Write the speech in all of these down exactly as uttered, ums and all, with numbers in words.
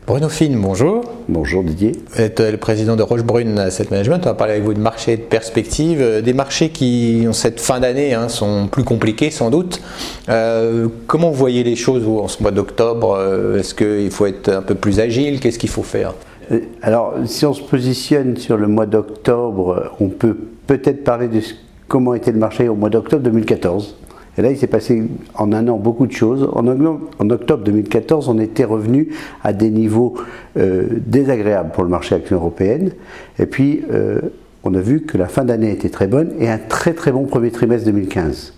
Bruno Fine, bonjour. Bonjour Didier. Vous êtes le président de Rochebrune Asset Management. On va parler avec vous de marché et de perspectives. Des marchés qui, en cette fin d'année, hein, sont plus compliqués sans doute. Euh, comment vous voyez les choses vous, en ce mois d'octobre? Est-ce qu'il faut être un peu plus agile? Qu'est-ce qu'il faut faire? Alors, si on se positionne sur le mois d'octobre, on peut peut-être parler de comment était le marché au mois d'octobre deux mille quatorze. Et là, il s'est passé en un an beaucoup de choses. En octobre deux mille quatorze, on était revenu à des niveaux euh, désagréables pour le marché action européenne. Et puis, euh, on a vu que la fin d'année était très bonne et un très très bon premier trimestre deux mille quinze.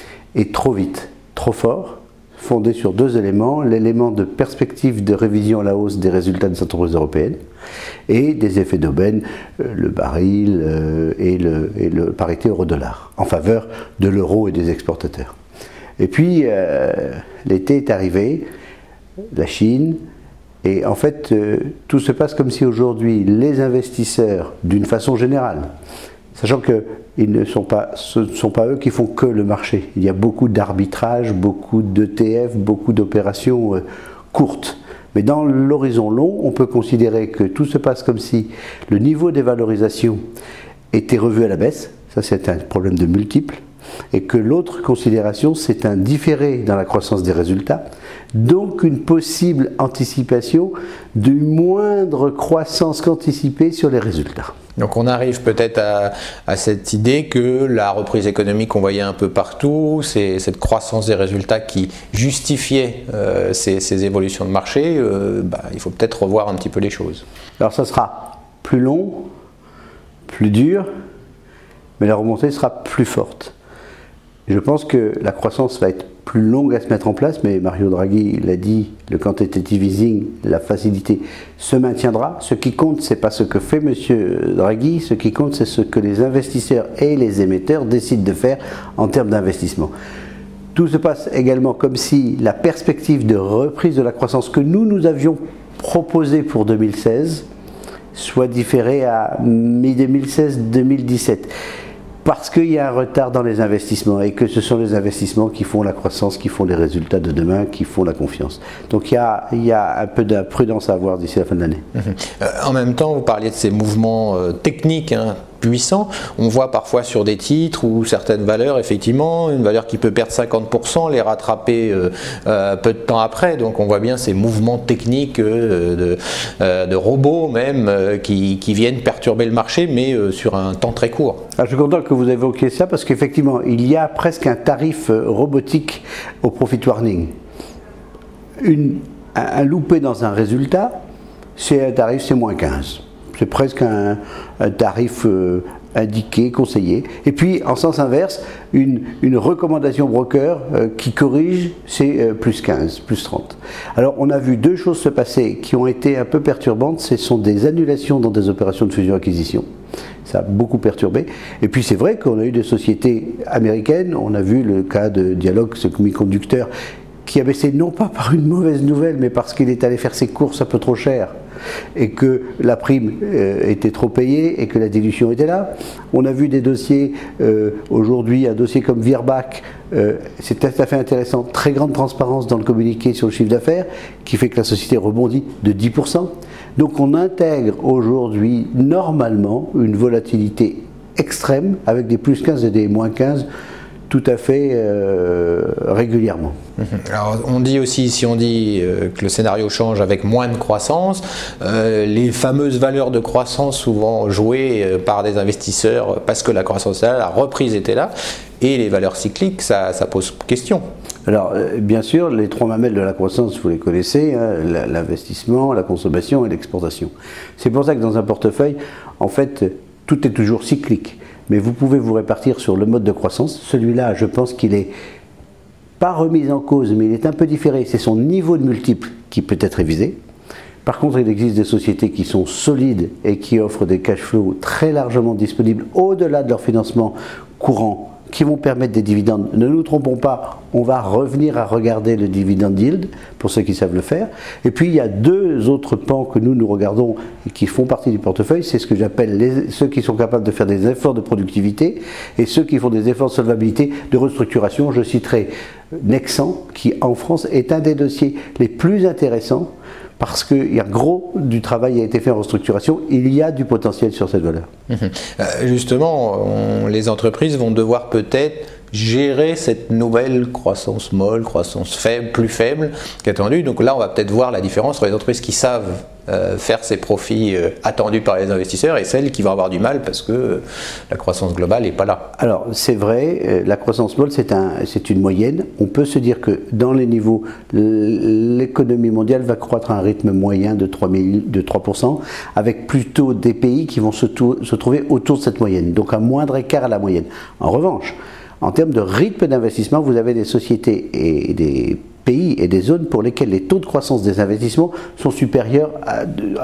Et trop vite, trop fort, fondé sur deux éléments. L'élément de perspective de révision à la hausse des résultats des entreprises européennes et des effets d'aubaine, euh, le baril euh, et, le, et le parité euro-dollar, en faveur de l'euro et des exportateurs. Et puis, euh, l'été est arrivé, la Chine, et en fait, euh, tout se passe comme si aujourd'hui, les investisseurs, d'une façon générale, sachant que ils ne sont pas, ce ne sont pas eux qui font que le marché. Il y a beaucoup d'arbitrage, beaucoup d'E T F, beaucoup d'opérations euh, courtes. Mais dans l'horizon long, on peut considérer que tout se passe comme si le niveau des valorisations était revu à la baisse. Ça, c'est un problème de multiples. Et que l'autre considération, c'est un différé dans la croissance des résultats. Donc, une possible anticipation d'une moindre croissance qu'anticipée sur les résultats. Donc on arrive peut-être à, à cette idée que la reprise économique qu'on voyait un peu partout, c'est cette croissance des résultats qui justifiait euh, ces, ces évolutions de marché, euh, bah, il faut peut-être revoir un petit peu les choses. Alors ça sera plus long, plus dur, mais la remontée sera plus forte. Je pense que la croissance va être plus longue à se mettre en place, mais Mario Draghi l'a dit, le quantitative easing, la facilité se maintiendra. Ce qui compte, ce n'est pas ce que fait M. Draghi, ce qui compte, c'est ce que les investisseurs et les émetteurs décident de faire en termes d'investissement. Tout se passe également comme si la perspective de reprise de la croissance que nous, nous avions proposée pour deux mille seize soit différée à mi deux mille seize deux mille dix-sept. Parce qu'il y a un retard dans les investissements et que ce sont les investissements qui font la croissance, qui font les résultats de demain, qui font la confiance. Donc il y a, il y a un peu de prudence à avoir d'ici la fin de l'année. Mmh. Euh, en même temps, vous parliez de ces mouvements euh, techniques hein, puissants. On voit parfois sur des titres ou certaines valeurs, effectivement, une valeur qui peut perdre cinquante pour cent, les rattraper euh, euh, peu de temps après. Donc on voit bien ces mouvements techniques euh, de, euh, de robots même euh, qui, qui viennent perturber le marché, mais euh, sur un temps très court. Alors, je suis content que vous évoquiez ça parce qu'effectivement, il y a presque un tarif robotique au profit warning. Une, un, un loupé dans un résultat, c'est un tarif, c'est moins quinze. C'est presque un, un tarif euh, indiqué, conseillé. Et puis, en sens inverse, une, une recommandation broker euh, qui corrige, c'est euh, plus quinze, plus trente. Alors, on a vu deux choses se passer qui ont été un peu perturbantes. Ce sont des annulations dans des opérations de fusion-acquisition. Ça a beaucoup perturbé. Et puis c'est vrai qu'on a eu des sociétés américaines, on a vu le cas de Dialog, ce semi-conducteur, qui a baissé non pas par une mauvaise nouvelle, mais parce qu'il est allé faire ses courses un peu trop cher et que la prime euh, était trop payée et que la dilution était là. On a vu des dossiers, euh, aujourd'hui un dossier comme Virbac, euh, c'est tout à fait intéressant, très grande transparence dans le communiqué sur le chiffre d'affaires, qui fait que la société rebondit de dix pour cent. Donc on intègre aujourd'hui normalement une volatilité extrême avec des plus quinze et des moins quinze tout à fait euh, régulièrement. Alors on dit aussi, si on dit euh, que le scénario change avec moins de croissance, euh, les fameuses valeurs de croissance souvent jouées euh, par des investisseurs parce que la croissance est là, la reprise était là, et les valeurs cycliques, ça, ça pose question. Alors euh, bien sûr, les trois mamelles de la croissance, vous les connaissez, hein, l'investissement, la consommation et l'exportation. C'est pour ça que dans un portefeuille, en fait, tout est toujours cyclique. Mais vous pouvez vous répartir sur le mode de croissance. Celui-là, je pense qu'il n'est pas remis en cause, mais il est un peu différé. C'est son niveau de multiple qui peut être révisé. Par contre, il existe des sociétés qui sont solides et qui offrent des cash flows très largement disponibles au-delà de leur financement courant, qui vont permettre des dividendes. Ne nous trompons pas, on va revenir à regarder le dividend yield, pour ceux qui savent le faire. Et puis il y a deux autres pans que nous, nous regardons et qui font partie du portefeuille, c'est ce que j'appelle les, ceux qui sont capables de faire des efforts de productivité et ceux qui font des efforts de solvabilité, de restructuration. Je citerai Nexan, qui en France est un des dossiers les plus intéressants, parce que il y a gros du travail a été fait en restructuration, il y a du potentiel sur cette valeur. Mmh. Euh, justement, on, les entreprises vont devoir peut-être gérer cette nouvelle croissance molle, croissance faible, plus faible qu'attendue. Donc là, on va peut-être voir la différence entre les entreprises qui savent euh, faire ces profits euh, attendus par les investisseurs et celles qui vont avoir du mal parce que euh, la croissance globale n'est pas là. Alors, c'est vrai, euh, la croissance molle, c'est un, c'est une moyenne. On peut se dire que dans les niveaux, l'économie mondiale va croître à un rythme moyen de trois pour cent, avec plutôt des pays qui vont se, se trouver autour de cette moyenne, donc un moindre écart à la moyenne. En revanche, en termes de rythme d'investissement, vous avez des sociétés et des pays et des zones pour lesquelles les taux de croissance des investissements sont supérieurs à,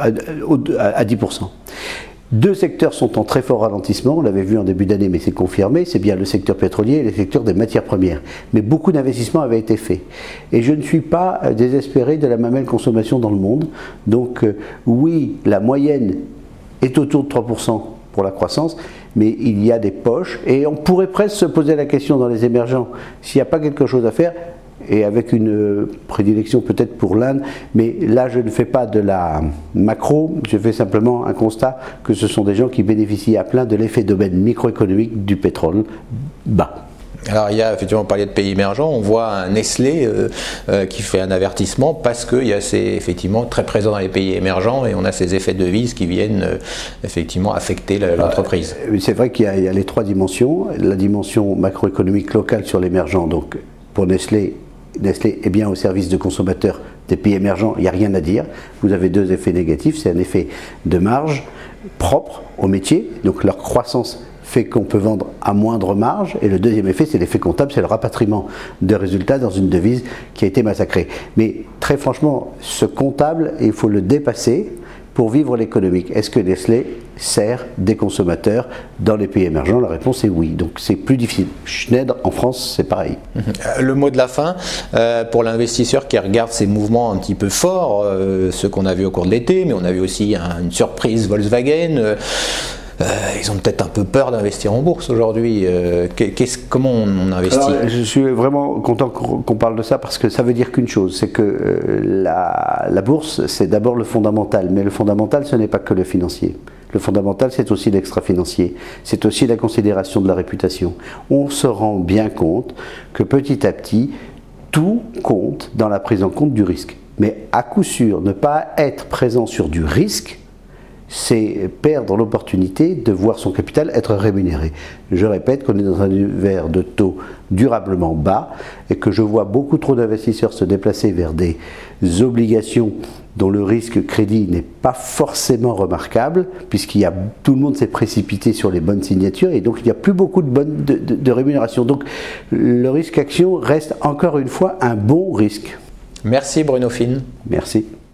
à, à dix pour cent. Deux secteurs sont en très fort ralentissement, on l'avait vu en début d'année mais c'est confirmé, c'est bien le secteur pétrolier et le secteur des matières premières. Mais beaucoup d'investissements avaient été faits. Et je ne suis pas désespéré de la même consommation dans le monde. Donc euh, oui, la moyenne est autour de trois pour cent pour la croissance, mais il y a des poches et on pourrait presque se poser la question dans les émergents, s'il n'y a pas quelque chose à faire, et avec une prédilection peut-être pour l'Inde, mais là je ne fais pas de la macro, je fais simplement un constat que ce sont des gens qui bénéficient à plein de l'effet d'aubaine microéconomique du pétrole bas. Alors il y a effectivement, on parlait de pays émergents, on voit un Nestlé euh, euh, qui fait un avertissement parce qu'il y a ces, effectivement très présent dans les pays émergents et on a ces effets de devise qui viennent euh, effectivement affecter l'entreprise. Euh, c'est vrai qu'il y, y a les trois dimensions, la dimension macroéconomique locale sur l'émergent, donc pour Nestlé, Nestlé est bien au service de consommateurs des pays émergents, il n'y a rien à dire. Vous avez deux effets négatifs, c'est un effet de marge propre au métier, donc leur croissance fait qu'on peut vendre à moindre marge, et le deuxième effet c'est l'effet comptable, c'est le rapatriement de résultats dans une devise qui a été massacrée. Mais très franchement, ce comptable, il faut le dépasser pour vivre l'économique. Est-ce que Nestlé sert des consommateurs dans les pays émergents? La réponse est oui, donc c'est plus difficile. Schneider en France, c'est pareil. Le mot de la fin, euh, pour l'investisseur qui regarde ces mouvements un petit peu forts, euh, ceux qu'on a vus au cours de l'été, mais on a vu aussi un, une surprise Volkswagen, euh, Euh, ils ont peut-être un peu peur d'investir en bourse aujourd'hui. Euh, comment on investit? Alors, je suis vraiment content qu'on parle de ça parce que ça veut dire qu'une chose, c'est que euh, la, la bourse, c'est d'abord le fondamental, mais le fondamental, ce n'est pas que le financier. Le fondamental, c'est aussi l'extra-financier, c'est aussi la considération de la réputation. On se rend bien compte que petit à petit, tout compte dans la prise en compte du risque. Mais à coup sûr, ne pas être présent sur du risque, c'est perdre l'opportunité de voir son capital être rémunéré. Je répète qu'on est dans un univers de taux durablement bas et que je vois beaucoup trop d'investisseurs se déplacer vers des obligations dont le risque crédit n'est pas forcément remarquable, puisqu'il y a, tout le monde s'est précipité sur les bonnes signatures et donc il n'y a plus beaucoup de, bonnes, de, de, de rémunération. Donc le risque action reste encore une fois un bon risque. Merci Bruno Fine. Merci.